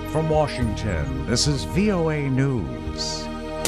From Washington, this is VOA News.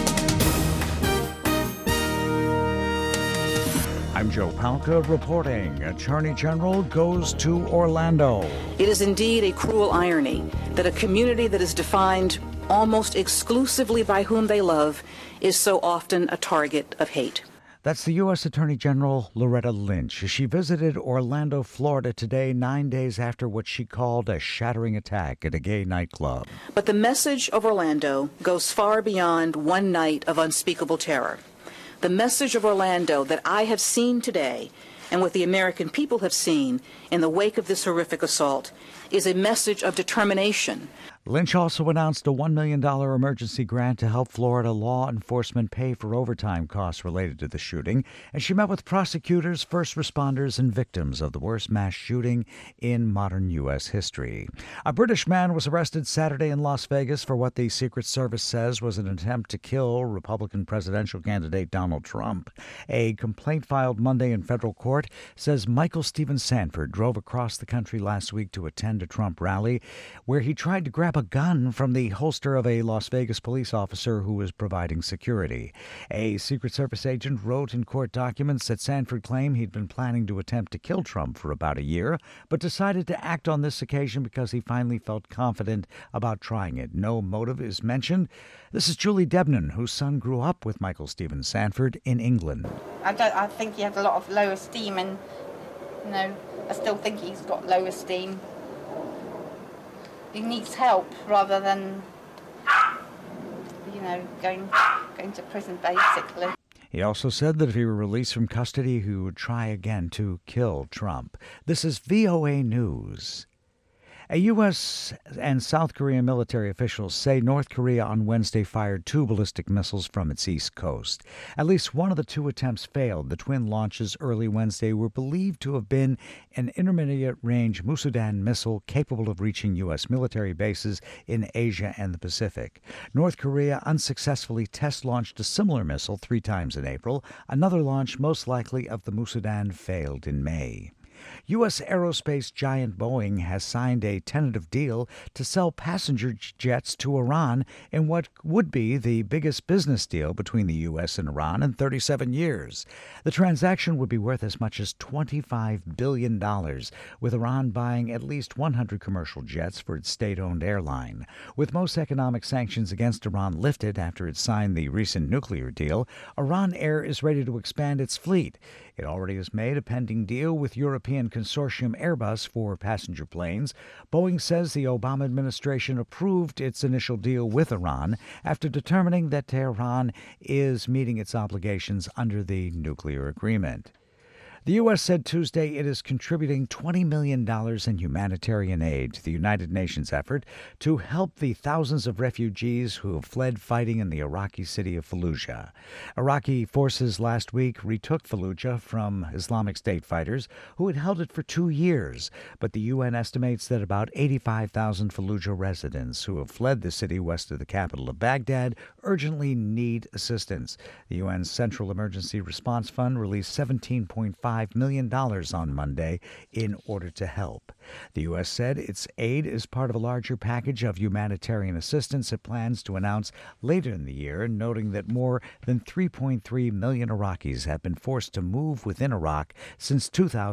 I'm Joe Palca reporting. Attorney General goes to Orlando. It is indeed a cruel irony that a community that is defined almost exclusively by whom they love is so often a target of hate. That's the U.S. Attorney General Loretta Lynch. She visited Orlando, Florida today, 9 days after what she called a shattering attack at a gay nightclub. But the message of Orlando goes far beyond one night of unspeakable terror. The message of Orlando that I have seen today, and what the American people have seen in the wake of this horrific assault, is a message of determination. Lynch also announced a $1 million emergency grant to help Florida law enforcement pay for overtime costs related to the shooting, and she met with prosecutors, first responders, and victims of the worst mass shooting in modern U.S. history. A British man was arrested Saturday in Las Vegas for what the Secret Service says was an attempt to kill Republican presidential candidate Donald Trump. A complaint filed Monday in federal court says Michael Stephen Sanford drove across the country last week to attend a Trump rally where he tried to grab a gun from the holster of a Las Vegas police officer who was providing security. A Secret Service agent wrote in court documents that Sanford claimed he'd been planning to attempt to kill Trump for about a year, but decided to act on this occasion because he finally felt confident about trying it. No motive is mentioned. This is Julie Debnan, whose son grew up with Michael Stephen Sanford in England. I think he has a lot of low esteem, and I still think he's got low esteem. He needs help rather than, going to prison, basically. He also said that if he were released from custody, he would try again to kill Trump. This is VOA News. A U.S. and South Korean military officials say North Korea on Wednesday fired 2 ballistic missiles from its east coast. At least one of the 2 attempts failed. The twin launches early Wednesday were believed to have been an intermediate-range Musudan missile capable of reaching U.S. military bases in Asia and the Pacific. North Korea unsuccessfully test-launched a similar missile 3 times in April. Another launch, most likely of the Musudan, failed in May. U.S. aerospace giant Boeing has signed a tentative deal to sell passenger jets to Iran in what would be the biggest business deal between the U.S. and Iran in 37 years. The transaction would be worth as much as $25 billion, with Iran buying at least 100 commercial jets for its state-owned airline. With most economic sanctions against Iran lifted after it signed the recent nuclear deal, Iran Air is ready to expand its fleet. It already has made a pending deal with European consortium Airbus for passenger planes. Boeing says the Obama administration approved its initial deal with Iran after determining that Tehran is meeting its obligations under the nuclear agreement. The U.S. said Tuesday it is contributing $20 million in humanitarian aid to the United Nations effort to help the thousands of refugees who have fled fighting in the Iraqi city of Fallujah. Iraqi forces last week retook Fallujah from Islamic State fighters who had held it for 2 years, but the UN estimates that about 85,000 Fallujah residents who have fled the city west of the capital of Baghdad urgently need assistance. The UN's Central Emergency Response Fund released $17.5 million on Monday in order to help. The U.S. said its aid is part of a larger package of humanitarian assistance it plans to announce later in the year, noting that more than 3.3 million Iraqis have been forced to move within Iraq since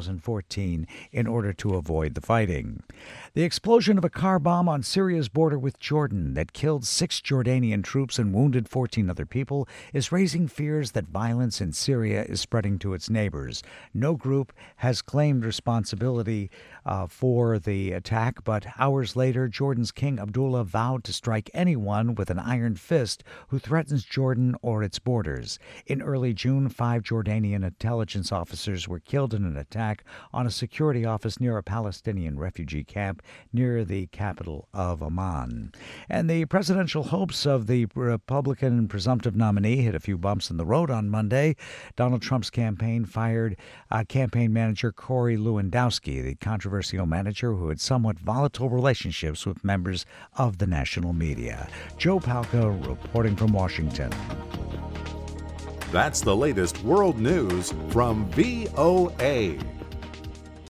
2014 in order to avoid the fighting. The explosion of a car bomb on Syria's border with Jordan that killed 6 Jordanian troops and wounded 14 other people is raising fears that violence in Syria is spreading to its neighbors. No group has claimed responsibility for the attack, but hours later, Jordan's King Abdullah vowed to strike anyone with an iron fist who threatens Jordan or its borders. In early June, 5 Jordanian intelligence officers were killed in an attack on a security office near a Palestinian refugee camp near the capital of Amman. And the presidential hopes of the Republican presumptive nominee hit a few bumps in the road on Monday. Donald Trump's campaign fired campaign manager Corey Lewandowski, the controversial manager who had somewhat volatile relationships with members of the national media. Joe Palca reporting from Washington. That's the latest world news from VOA.